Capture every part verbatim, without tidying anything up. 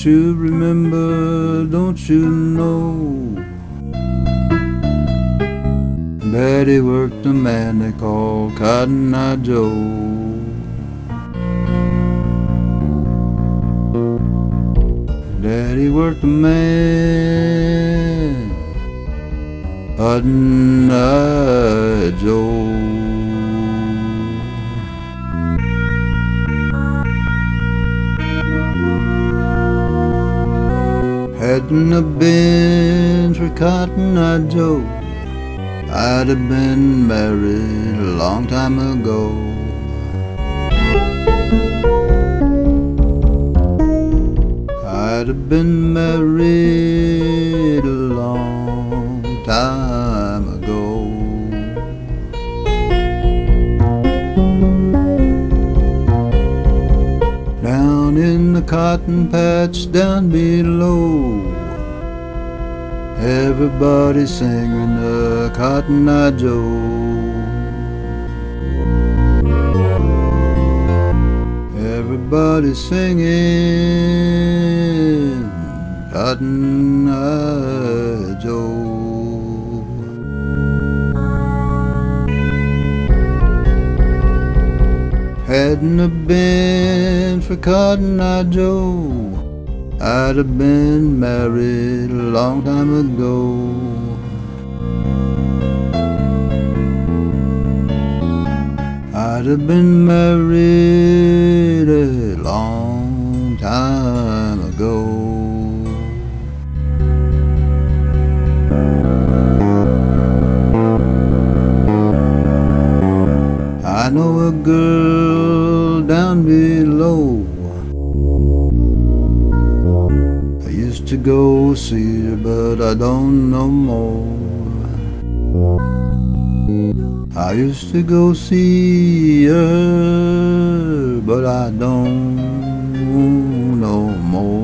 Don't you remember, don't you know, Daddy worked a man they called Cotton Eye Joe. Daddy worked a man, Cotton Eye Joe. Hadn't have been for Cotton Eye Joe, I'd have been married a long time ago. I'd have been married a long time ago. Down in the cotton patch down below, everybody singing the Cotton Eye Joe. Everybody singing Cotton Eye Joe. Hadn't have been for Cotton Eye Joe, I'd have been married a long time ago. I'd have been married a long time ago. I know a girl down below, I used to go see her, but I don't no more. I used to go see her, but I don't no more.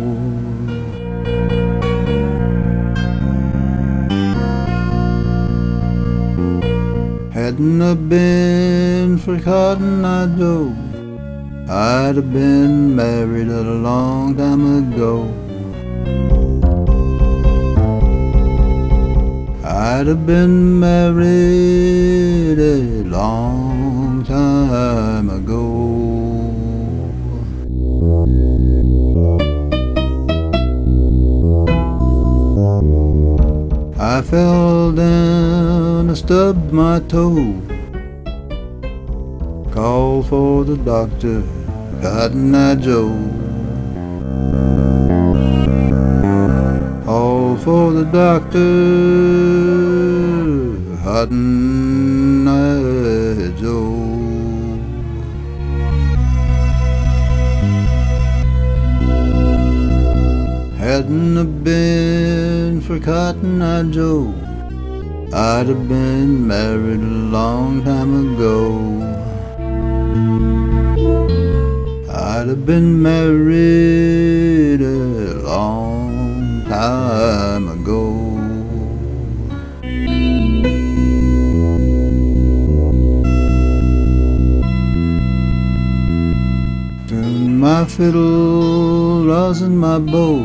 Hadn't have been for Cotton Eye Joe, I'd have been married a long time ago. I'd have been married a long time ago. I fell down, I stubbed my toe, called for the doctor, Cotton Eye Joe. Called for the doctor, Cotton Eye Joe. Hadn't have been for Cotton Eye Joe, I'd have been married a long time ago. I'd have been married a long time ago. Tune my fiddle, rosin my bow,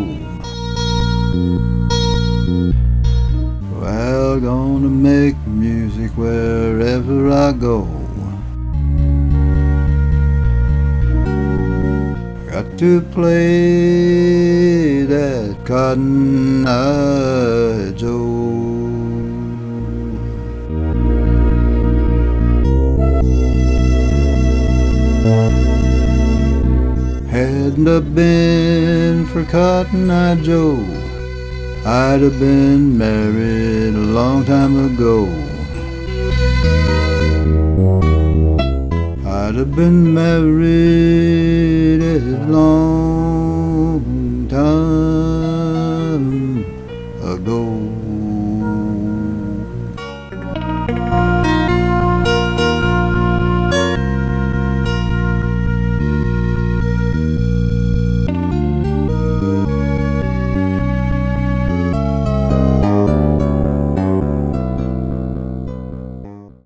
well, gonna make music wherever I go. Got to play that Cotton Eye Joe. Hadn't have been for Cotton Eye Joe, I'd have been married a long time ago. I'd have been married a long time